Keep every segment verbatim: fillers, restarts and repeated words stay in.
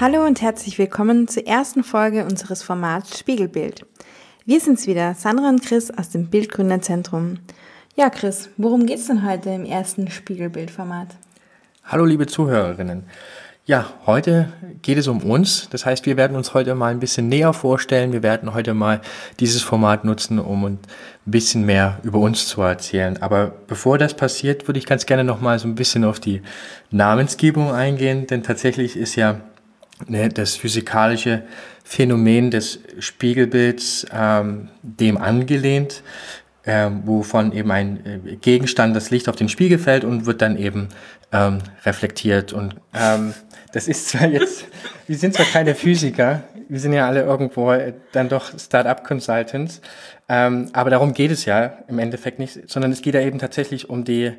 Hallo und herzlich willkommen zur ersten Folge unseres Formats Spiegelbild. Wir sind's wieder, Sandra und Chris aus dem Bildgründerzentrum. Ja, Chris, worum geht's denn heute im ersten Spiegelbild-Format? Hallo liebe Zuhörerinnen. Ja, heute geht es um uns. Das heißt, wir werden uns heute mal ein bisschen näher vorstellen. Wir werden heute mal dieses Format nutzen, um ein bisschen mehr über uns zu erzählen. Aber bevor das passiert, würde ich ganz gerne noch mal so ein bisschen auf die Namensgebung eingehen. Denn tatsächlich ist ja ne, das physikalische Phänomen des Spiegelbilds ähm, dem angelehnt, ähm, wovon eben ein äh, Gegenstand, das Licht auf den Spiegel fällt und wird dann eben ähm, reflektiert. Und ähm, das ist zwar jetzt, wir sind zwar keine Physiker, wir sind ja alle irgendwo äh, dann doch Start-up-Consultants, ähm, aber darum geht es ja im Endeffekt nicht, sondern es geht ja eben tatsächlich um die,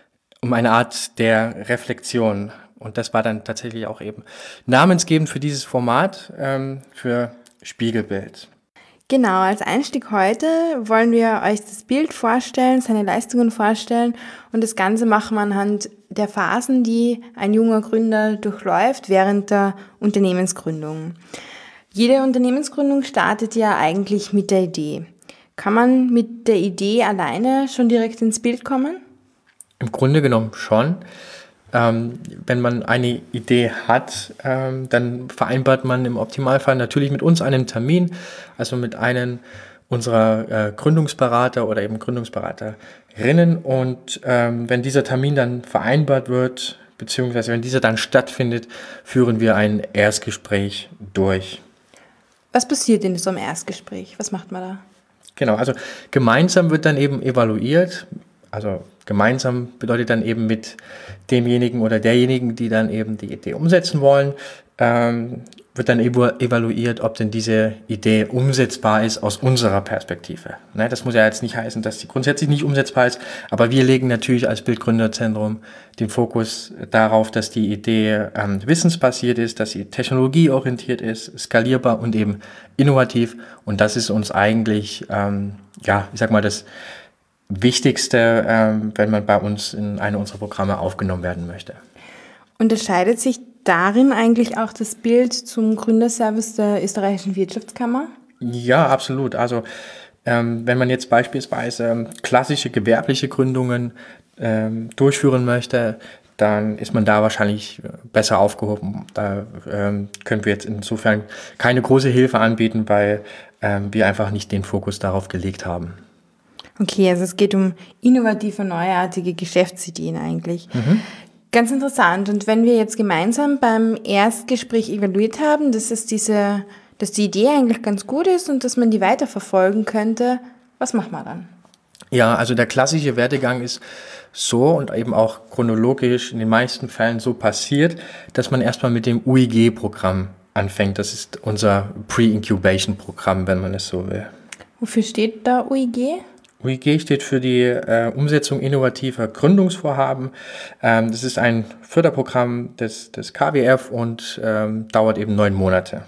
um eine Art der Reflexion. Und das war dann tatsächlich auch eben namensgebend für dieses Format, ähm, für Spiegelbild. Genau, als Einstieg heute wollen wir euch das Bild vorstellen, seine Leistungen vorstellen und das Ganze machen wir anhand der Phasen, die ein junger Gründer durchläuft während der Unternehmensgründung. Jede Unternehmensgründung startet ja eigentlich mit der Idee. Kann man mit der Idee alleine schon direkt ins Bild kommen? Im Grunde genommen schon. Ähm, wenn man eine Idee hat, ähm, dann vereinbart man im Optimalfall natürlich mit uns einen Termin, also mit einem unserer äh, Gründungsberater oder eben Gründungsberaterinnen. Und ähm, wenn dieser Termin dann vereinbart wird, beziehungsweise wenn dieser dann stattfindet, führen wir ein Erstgespräch durch. Was passiert in so einem Erstgespräch? Was macht man da? Genau, also gemeinsam wird dann eben evaluiert. Also gemeinsam bedeutet dann eben mit demjenigen oder derjenigen, die dann eben die Idee umsetzen wollen, ähm, wird dann evaluiert, ob denn diese Idee umsetzbar ist aus unserer Perspektive. Ne, das muss ja jetzt nicht heißen, dass sie grundsätzlich nicht umsetzbar ist, aber wir legen natürlich als Bildgründerzentrum den Fokus darauf, dass die Idee ähm, wissensbasiert ist, dass sie technologieorientiert ist, skalierbar und eben innovativ. Und das ist uns eigentlich, ähm, ja, ich sag mal, das Wichtigste, ähm, wenn man bei uns in eine unserer Programme aufgenommen werden möchte. Unterscheidet sich darin eigentlich auch das Bild zum Gründerservice der österreichischen Wirtschaftskammer? Ja, absolut. Also ähm, wenn man jetzt beispielsweise ähm, klassische gewerbliche Gründungen ähm, durchführen möchte, dann ist man da wahrscheinlich besser aufgehoben. Da ähm, können wir jetzt insofern keine große Hilfe anbieten, weil ähm, wir einfach nicht den Fokus darauf gelegt haben. Okay, also es geht um innovative, neuartige Geschäftsideen eigentlich. Mhm. Ganz interessant. Und wenn wir jetzt gemeinsam beim Erstgespräch evaluiert haben, dass es diese, dass die Idee eigentlich ganz gut ist und dass man die weiterverfolgen könnte, was macht man dann? Ja, also der klassische Werdegang ist so und eben auch chronologisch in den meisten Fällen so passiert, dass man erstmal mit dem U I G-Programm anfängt. Das ist unser Pre-Incubation-Programm, wenn man es so will. Wofür steht da U I G? U I G steht für die äh, Umsetzung innovativer Gründungsvorhaben. Ähm, das ist ein Förderprogramm des, des K W F und ähm, dauert eben neun Monate.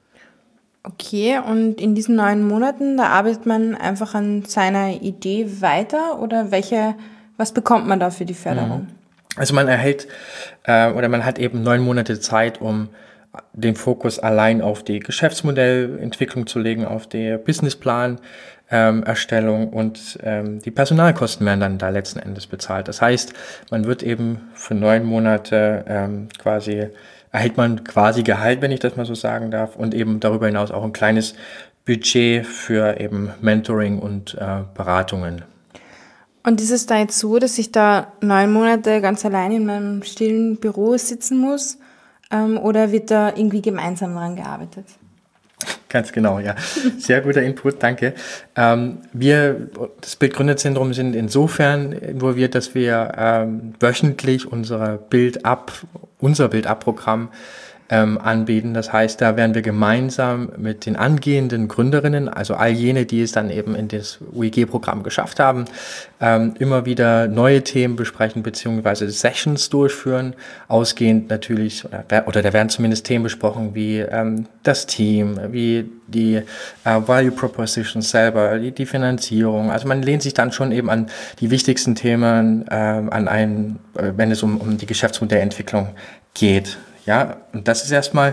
Okay, und in diesen neun Monaten, da arbeitet man einfach an seiner Idee weiter oder welche, was bekommt man da für die Förderung? Also man erhält äh, oder man hat eben neun Monate Zeit, um den Fokus allein auf die Geschäftsmodellentwicklung zu legen, auf die Businessplan, Ähm, Erstellung und ähm, die Personalkosten werden dann da letzten Endes bezahlt. Das heißt, man wird eben für neun Monate ähm, quasi, erhält man quasi Gehalt, wenn ich das mal so sagen darf, und eben darüber hinaus auch ein kleines Budget für eben Mentoring und äh, Beratungen. Und ist es da jetzt so, dass ich da neun Monate ganz allein in meinem stillen Büro sitzen muss ähm, oder wird da irgendwie gemeinsam daran gearbeitet? Ganz genau, ja. Sehr guter Input, danke. Ähm, wir, das Bildgründerzentrum, sind insofern involviert, dass wir ähm, wöchentlich unsere Bild-Up, unser Bild-Up-Programm ähm, anbieten. Das heißt, da werden wir gemeinsam mit den angehenden Gründerinnen, also all jene, die es dann eben in das U I G-Programm geschafft haben, ähm, immer wieder neue Themen besprechen bzw. Sessions durchführen. Ausgehend natürlich, oder, oder da werden zumindest Themen besprochen wie ähm, das Team, wie die äh, Value Proposition selber, die, die Finanzierung. Also man lehnt sich dann schon eben an die wichtigsten Themen äh, an ein, äh, wenn es um, um die Geschäftsmodellentwicklung geht. Ja, und das ist erstmal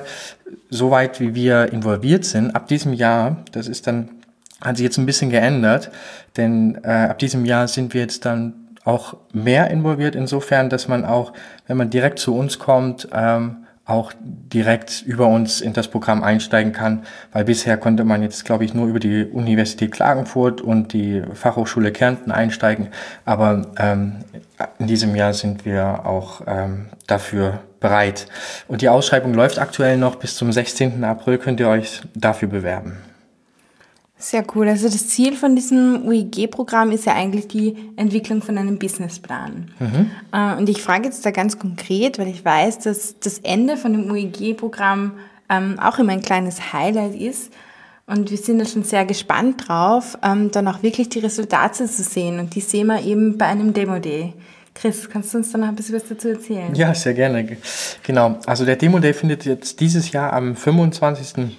soweit wie wir involviert sind, ab diesem Jahr, das ist dann, hat sich jetzt ein bisschen geändert, denn äh, ab diesem Jahr sind wir jetzt dann auch mehr involviert, insofern, dass man auch, wenn man direkt zu uns kommt, ähm, auch direkt über uns in das Programm einsteigen kann, weil bisher konnte man jetzt, glaube ich, nur über die Universität Klagenfurt und die Fachhochschule Kärnten einsteigen, aber ähm, in diesem Jahr sind wir auch ähm, dafür bereit. Und die Ausschreibung läuft aktuell noch bis zum sechzehnten April, könnt ihr euch dafür bewerben. Sehr cool. Also das Ziel von diesem U I G-Programm ist ja eigentlich die Entwicklung von einem Businessplan. Mhm. Und ich frage jetzt da ganz konkret, weil ich weiß, dass das Ende von dem U I G-Programm ähm, auch immer ein kleines Highlight ist. Und wir sind da schon sehr gespannt drauf, ähm, dann auch wirklich die Resultate zu sehen. Und die sehen wir eben bei einem Demo-Day. Chris, kannst du uns da noch ein bisschen was dazu erzählen? Ja, sehr gerne. Genau. Also der Demo-Day findet jetzt dieses Jahr am fünfundzwanzigsten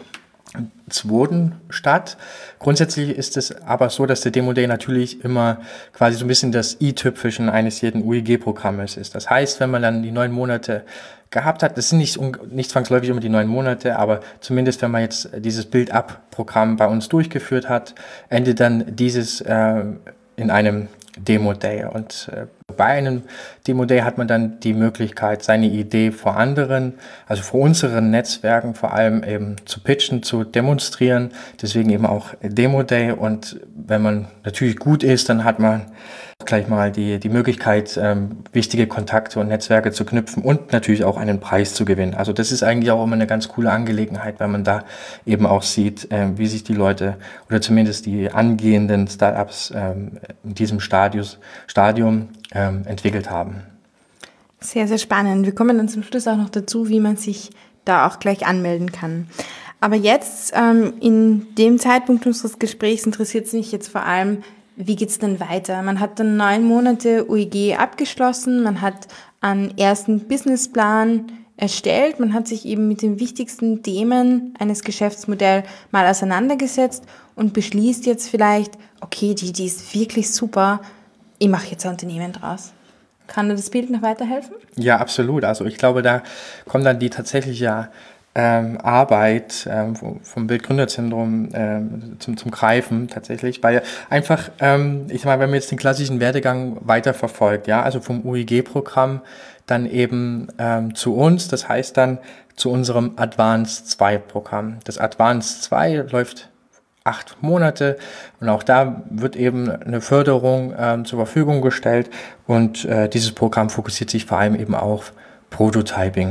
zweiten statt. Grundsätzlich ist es aber so, dass der Demo-Day natürlich immer quasi so ein bisschen das i-Tüpfelchen eines jeden U I G-Programmes ist. Das heißt, wenn man dann die neun Monate gehabt hat, das sind nicht, nicht zwangsläufig immer die neun Monate, aber zumindest wenn man jetzt dieses Build-Up-Programm bei uns durchgeführt hat, endet dann dieses äh, in einem Demo-Day. Und äh, bei einem Demo-Day hat man dann die Möglichkeit, seine Idee vor anderen, also vor unseren Netzwerken vor allem eben zu pitchen, zu demonstrieren. Deswegen eben auch Demo-Day. Und wenn man natürlich gut ist, dann hat man gleich mal die, die Möglichkeit, ähm, wichtige Kontakte und Netzwerke zu knüpfen und natürlich auch einen Preis zu gewinnen. Also das ist eigentlich auch immer eine ganz coole Angelegenheit, weil man da eben auch sieht, äh, wie sich die Leute oder zumindest die angehenden Startups ähm, in diesem Stadius, Stadium ähm, entwickelt haben. Sehr, sehr spannend. Wir kommen dann zum Schluss auch noch dazu, wie man sich da auch gleich anmelden kann. Aber jetzt, ähm, in dem Zeitpunkt unseres Gesprächs, interessiert es mich jetzt vor allem, wie geht's denn weiter? Man hat dann neun Monate U I G abgeschlossen, man hat einen ersten Businessplan erstellt, man hat sich eben mit den wichtigsten Themen eines Geschäftsmodells mal auseinandergesetzt und beschließt jetzt vielleicht, okay, die Idee ist wirklich super, ich mache jetzt ein Unternehmen draus. Kann dir das Bild noch weiterhelfen? Ja, absolut. Also ich glaube, da kommt dann die tatsächliche Ähm, Arbeit ähm, vom Bildgründerzentrum ähm, zum, zum Greifen tatsächlich, weil einfach, ähm, ich sag mal, wenn man jetzt den klassischen Werdegang weiterverfolgt, ja, also vom U I G-Programm dann eben ähm, zu uns, das heißt dann zu unserem Advanced zwei Programm. Das Advanced zwei läuft acht Monate und auch da wird eben eine Förderung ähm, zur Verfügung gestellt und äh, dieses Programm fokussiert sich vor allem eben auf Prototyping.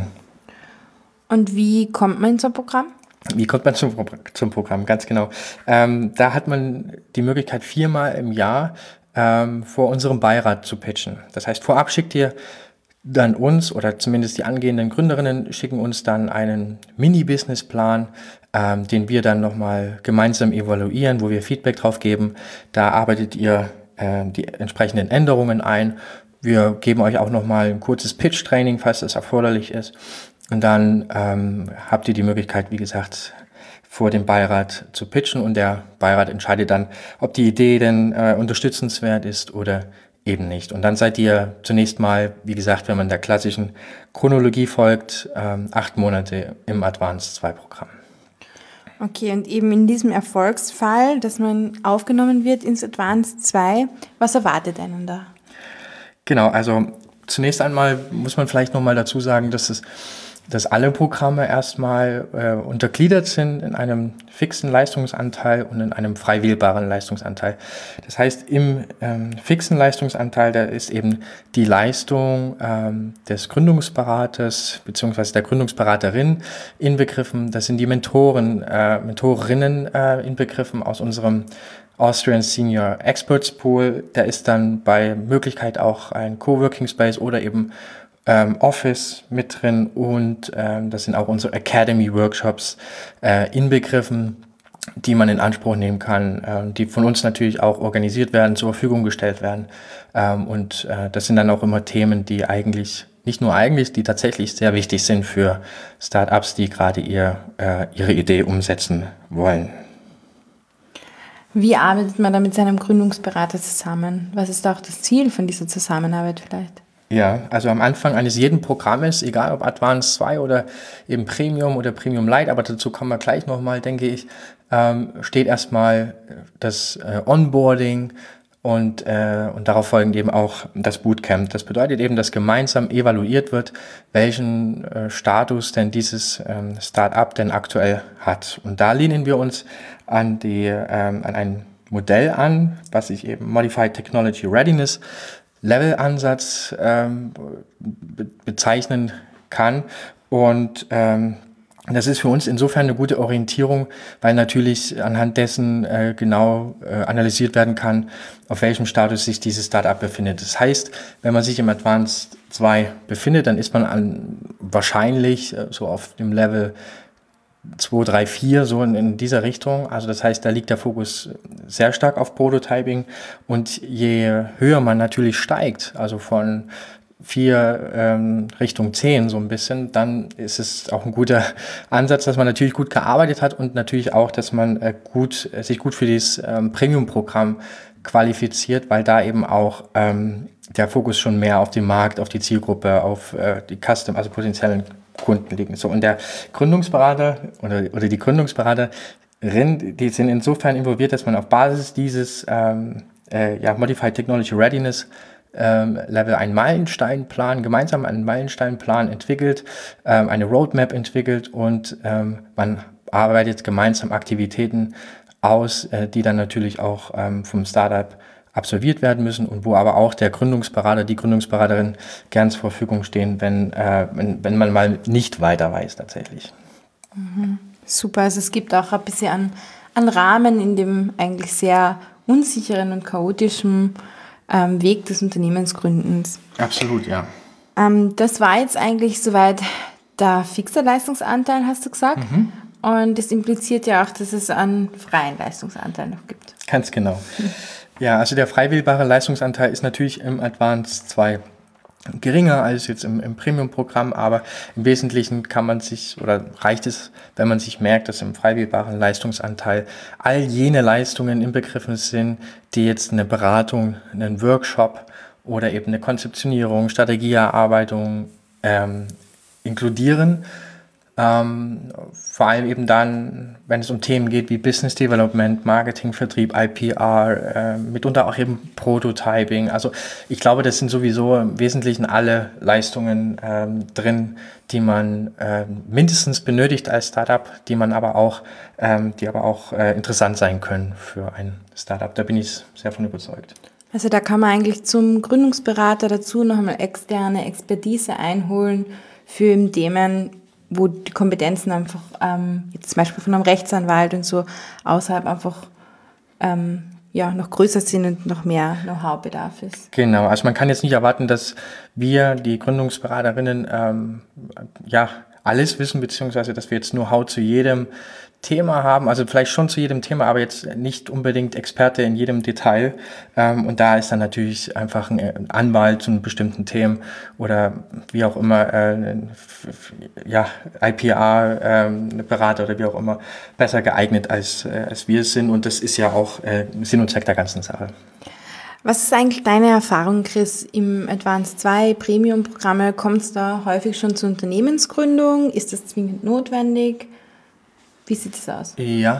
Und wie kommt man zum Programm? Wie kommt man zum, zum Programm? Ganz genau. Ähm, da hat man die Möglichkeit, viermal im Jahr ähm, vor unserem Beirat zu pitchen. Das heißt, vorab schickt ihr dann uns oder zumindest die angehenden Gründerinnen schicken uns dann einen Mini-Businessplan, ähm, den wir dann nochmal gemeinsam evaluieren, wo wir Feedback drauf geben. Da arbeitet ihr äh, die entsprechenden Änderungen ein. Wir geben euch auch nochmal ein kurzes Pitch-Training, falls das erforderlich ist. Und dann ähm, habt ihr die Möglichkeit, wie gesagt, vor dem Beirat zu pitchen und der Beirat entscheidet dann, ob die Idee denn äh, unterstützenswert ist oder eben nicht. Und dann seid ihr zunächst mal, wie gesagt, wenn man der klassischen Chronologie folgt, ähm, acht Monate im Advanced zwei Programm. Okay, und eben in diesem Erfolgsfall, dass man aufgenommen wird ins Advanced zwei, was erwartet einen da? Genau, also zunächst einmal muss man vielleicht nochmal dazu sagen, dass es dass alle Programme erstmal äh, untergliedert sind in einem fixen Leistungsanteil und in einem frei wählbaren Leistungsanteil. Das heißt, im ähm, fixen Leistungsanteil, da ist eben die Leistung ähm, des Gründungsberaters bzw. der Gründungsberaterin inbegriffen. Das sind die Mentoren, äh, Mentorinnen äh, inbegriffen aus unserem Austrian Senior Experts Pool. Da ist dann bei Möglichkeit auch ein Coworking Space oder eben Ähm, Office mit drin und ähm, das sind auch unsere Academy Workshops äh, inbegriffen, die man in Anspruch nehmen kann, äh, die von uns natürlich auch organisiert werden, zur Verfügung gestellt werden ähm, und äh, das sind dann auch immer Themen, die eigentlich, nicht nur eigentlich, die tatsächlich sehr wichtig sind für Startups, die gerade ihr, äh, ihre Idee umsetzen wollen. Wie arbeitet man da mit seinem Gründungsberater zusammen? Was ist da auch das Ziel von dieser Zusammenarbeit vielleicht? Ja, also am Anfang eines jeden Programmes, egal ob Advanced zwei oder eben Premium oder Premium Lite, aber dazu kommen wir gleich nochmal, denke ich, ähm, steht erstmal das äh, Onboarding und, äh, und darauf folgend eben auch das Bootcamp. Das bedeutet eben, dass gemeinsam evaluiert wird, welchen äh, Status denn dieses ähm, Startup denn aktuell hat. Und da lehnen wir uns an, die, ähm, an ein Modell an, was sich eben Modified Technology Readiness Level-Ansatz ähm, be- bezeichnen kann. Und ähm, das ist für uns insofern eine gute Orientierung, weil natürlich anhand dessen äh, genau äh, analysiert werden kann, auf welchem Status sich dieses Startup befindet. Das heißt, wenn man sich im Advanced zwei befindet, dann ist man an, wahrscheinlich äh, so auf dem Level zwei, drei, vier, so in, in dieser Richtung. Also das heißt, da liegt der Fokus sehr stark auf Prototyping. Und je höher man natürlich steigt, also von vier ähm, Richtung zehn so ein bisschen, dann ist es auch ein guter Ansatz, dass man natürlich gut gearbeitet hat und natürlich auch, dass man äh, gut, äh, sich gut für dieses ähm, Premium-Programm qualifiziert, weil da eben auch ähm, der Fokus schon mehr auf den Markt, auf die Zielgruppe, auf äh, die Custom, also potenziellen Kunden liegen. So, und der Gründungsberater oder, oder die Gründungsberaterin, die sind insofern involviert, dass man auf Basis dieses ähm, äh, ja, Modified Technology Readiness ähm, Level einen Meilensteinplan, gemeinsam einen Meilensteinplan entwickelt, ähm, eine Roadmap entwickelt und ähm, man arbeitet gemeinsam Aktivitäten aus, äh, die dann natürlich auch ähm, vom Startup absolviert werden müssen und wo aber auch der Gründungsberater, die Gründungsberaterin gern zur Verfügung stehen, wenn, äh, wenn, wenn man mal nicht weiter weiß tatsächlich. Mhm. Super, also es gibt auch ein bisschen an, an Rahmen in dem eigentlich sehr unsicheren und chaotischen ähm, Weg des Unternehmensgründens. Absolut, ja. Ähm, das war jetzt eigentlich soweit der fixe Leistungsanteil, hast du gesagt. Mhm. Und das impliziert ja auch, dass es einen freien Leistungsanteil noch gibt. Ganz genau. Mhm. Ja, also der freiwählbare Leistungsanteil ist natürlich im Advanced zwei geringer als jetzt im, im Premium-Programm, aber im Wesentlichen kann man sich oder reicht es, wenn man sich merkt, dass im freiwählbaren Leistungsanteil all jene Leistungen inbegriffen sind, die jetzt eine Beratung, einen Workshop oder eben eine Konzeptionierung, Strategieerarbeitung ähm, inkludieren. Ähm, vor allem eben dann, wenn es um Themen geht wie Business Development, Marketing, Vertrieb, I P R, äh, mitunter auch eben Prototyping. Also ich glaube, das sind sowieso im Wesentlichen alle Leistungen ähm, drin, die man äh, mindestens benötigt als Startup, die man aber auch, ähm, die aber auch äh, interessant sein können für ein Startup. Da bin ich sehr von überzeugt. Also da kann man eigentlich zum Gründungsberater dazu noch einmal externe Expertise einholen für Themen, wo die Kompetenzen einfach, ähm, jetzt zum Beispiel von einem Rechtsanwalt und so, außerhalb einfach ähm, ja, noch größer sind und noch mehr Know-how-Bedarf ist. Genau, also man kann jetzt nicht erwarten, dass wir, die Gründungsberaterinnen, ähm, ja, alles wissen, beziehungsweise dass wir jetzt Know-how zu jedem Thema haben, also vielleicht schon zu jedem Thema, aber jetzt nicht unbedingt Experte in jedem Detail. Ähm, und da ist dann natürlich einfach ein Anwalt zu einem bestimmten Themen oder wie auch immer, äh, ja, I P R, äh, Berater oder wie auch immer, besser geeignet als, äh, als wir es sind. Und das ist ja auch äh, Sinn und Zweck der ganzen Sache. Was ist eigentlich deine Erfahrung, Chris, im Advanced zwei Premium-Programme? Kommt es da häufig schon zur Unternehmensgründung? Ist das zwingend notwendig? Wie sieht es aus? Ja,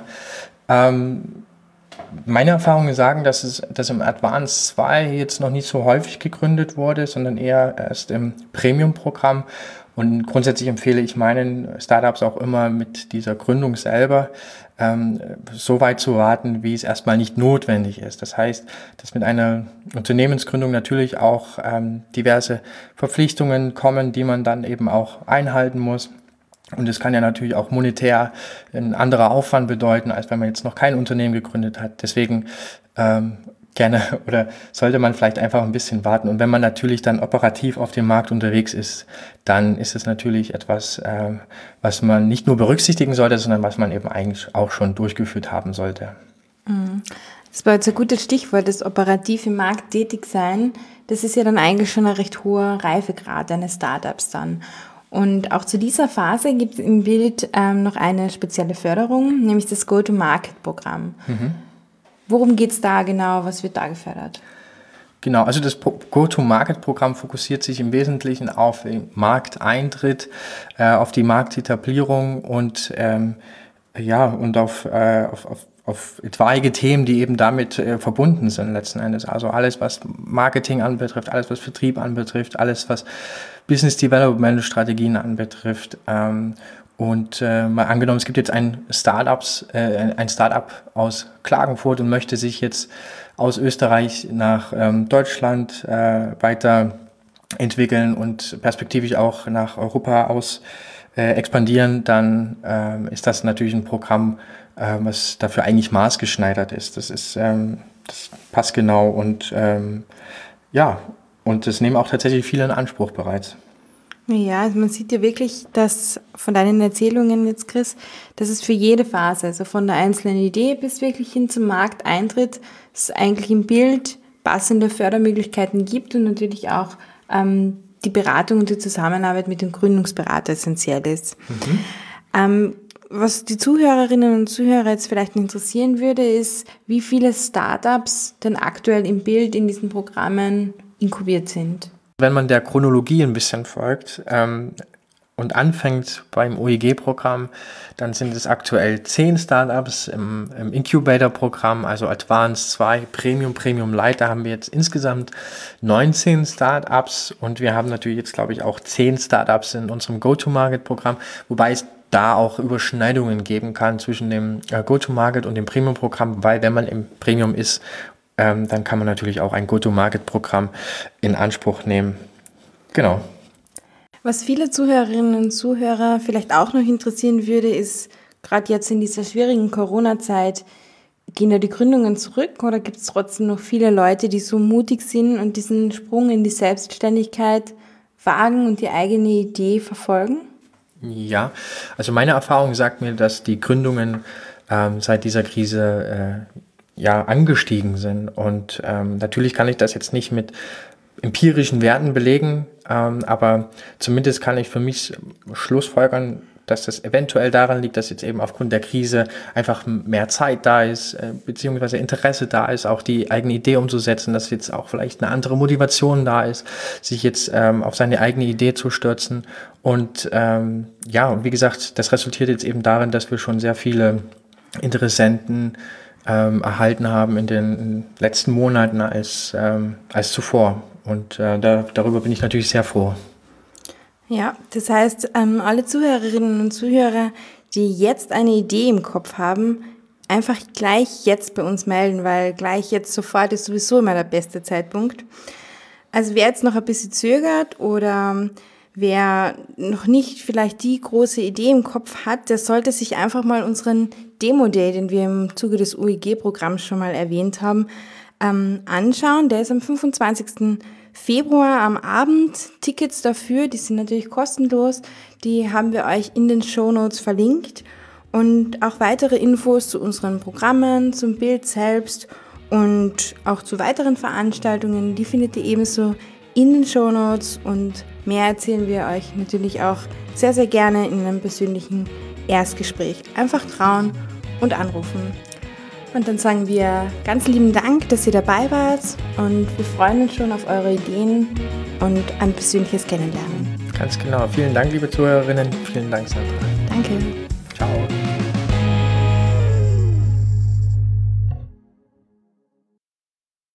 ähm, meine Erfahrungen sagen, dass es dass im Advanced zwei jetzt noch nicht so häufig gegründet wurde, sondern eher erst im Premium-Programm. Und grundsätzlich empfehle ich meinen Startups auch immer mit dieser Gründung selber ähm, so weit zu warten, wie es erstmal nicht notwendig ist. Das heißt, dass mit einer Unternehmensgründung natürlich auch ähm, diverse Verpflichtungen kommen, die man dann eben auch einhalten muss. Und es kann ja natürlich auch monetär ein anderer Aufwand bedeuten, als wenn man jetzt noch kein Unternehmen gegründet hat. Deswegen ähm, gerne oder sollte man vielleicht einfach ein bisschen warten. Und wenn man natürlich dann operativ auf dem Markt unterwegs ist, dann ist es natürlich etwas, ähm, was man nicht nur berücksichtigen sollte, sondern was man eben eigentlich auch schon durchgeführt haben sollte. Das war jetzt ein gutes Stichwort, das operativ im Markt tätig sein. Das ist ja dann eigentlich schon ein recht hoher Reifegrad eines Startups dann. Und auch zu dieser Phase gibt es im Bild ähm, noch eine spezielle Förderung, nämlich das Go-to-Market-Programm. Mhm. Worum geht es da genau? Was wird da gefördert? Genau, also das Go-to-Market-Programm fokussiert sich im Wesentlichen auf den Markteintritt, äh, auf die Marktetablierung und ähm, ja und auf, äh, auf, auf, auf etwaige Themen, die eben damit äh, verbunden sind letzten Endes. Also alles, was Marketing anbetrifft, alles, was Vertrieb anbetrifft, alles, was Business Development Strategien anbetrifft. Ähm, Und äh, mal angenommen, es gibt jetzt ein Startups, äh, ein Startup aus Klagenfurt und möchte sich jetzt aus Österreich nach ähm, Deutschland äh, weiterentwickeln und perspektivisch auch nach Europa aus äh, expandieren, dann äh, ist das natürlich ein Programm, äh, was dafür eigentlich maßgeschneidert ist. Das ist ähm, das passt genau und ähm, ja, und das nehmen auch tatsächlich viele in Anspruch bereits. Ja, also man sieht ja wirklich, dass von deinen Erzählungen jetzt, Chris, dass es für jede Phase, also von der einzelnen Idee bis wirklich hin zum Markteintritt, es eigentlich im Bild passende Fördermöglichkeiten gibt und natürlich auch ähm, die Beratung und die Zusammenarbeit mit dem Gründungsberater essentiell ist. Mhm. Ähm, was die Zuhörerinnen und Zuhörer jetzt vielleicht interessieren würde, ist, wie viele Startups denn aktuell im Bild in diesen Programmen inkubiert sind. Wenn man der Chronologie ein bisschen folgt ähm, und anfängt beim O E G-Programm, dann sind es aktuell zehn Startups im, im Incubator-Programm, also Advanced zwei, Premium, Premium Lite. Da haben wir jetzt insgesamt neunzehn Startups und wir haben natürlich jetzt, glaube ich, auch zehn Startups in unserem Go-to-Market-Programm, wobei es da auch Überschneidungen geben kann zwischen dem äh, Go-to-Market und dem Premium-Programm, weil wenn man im Premium ist, Ähm, dann kann man natürlich auch ein Go-to-Market-Programm in Anspruch nehmen. Genau. Was viele Zuhörerinnen und Zuhörer vielleicht auch noch interessieren würde, ist, gerade jetzt in dieser schwierigen Corona-Zeit, gehen da die Gründungen zurück oder gibt es trotzdem noch viele Leute, die so mutig sind und diesen Sprung in die Selbstständigkeit wagen und die eigene Idee verfolgen? Ja, also meine Erfahrung sagt mir, dass die Gründungen ähm, seit dieser Krise äh, ja angestiegen sind und ähm, natürlich kann ich das jetzt nicht mit empirischen Werten belegen, ähm, aber zumindest kann ich für mich schlussfolgern, dass das eventuell daran liegt, dass jetzt eben aufgrund der Krise einfach mehr Zeit da ist, äh, beziehungsweise Interesse da ist, auch die eigene Idee umzusetzen, dass jetzt auch vielleicht eine andere Motivation da ist, sich jetzt ähm, auf seine eigene Idee zu stürzen und ähm, ja, und wie gesagt, das resultiert jetzt eben darin, dass wir schon sehr viele Interessenten Ähm, erhalten haben in den letzten Monaten als, ähm, als zuvor. Und äh, da, darüber bin ich natürlich sehr froh. Ja, das heißt, ähm, alle Zuhörerinnen und Zuhörer, die jetzt eine Idee im Kopf haben, einfach gleich jetzt bei uns melden, weil gleich jetzt sofort ist sowieso immer der beste Zeitpunkt. Also wer jetzt noch ein bisschen zögert oder wer noch nicht vielleicht die große Idee im Kopf hat, der sollte sich einfach mal unseren Demo-Day, den wir im Zuge des O E G-Programms schon mal erwähnt haben, ähm, anschauen. Der ist am fünfundzwanzigsten Februar am Abend. Tickets dafür, die sind natürlich kostenlos, die haben wir euch in den Shownotes verlinkt. Und auch weitere Infos zu unseren Programmen, zum Bild selbst und auch zu weiteren Veranstaltungen, die findet ihr ebenso in den Shownotes und mehr erzählen wir euch natürlich auch sehr, sehr gerne in einem persönlichen Erstgespräch. Einfach trauen und anrufen. Und dann sagen wir ganz lieben Dank, dass ihr dabei wart und wir freuen uns schon auf eure Ideen und ein persönliches Kennenlernen. Ganz genau. Vielen Dank, liebe Zuhörerinnen. Vielen Dank, Sandra. Danke. Ciao.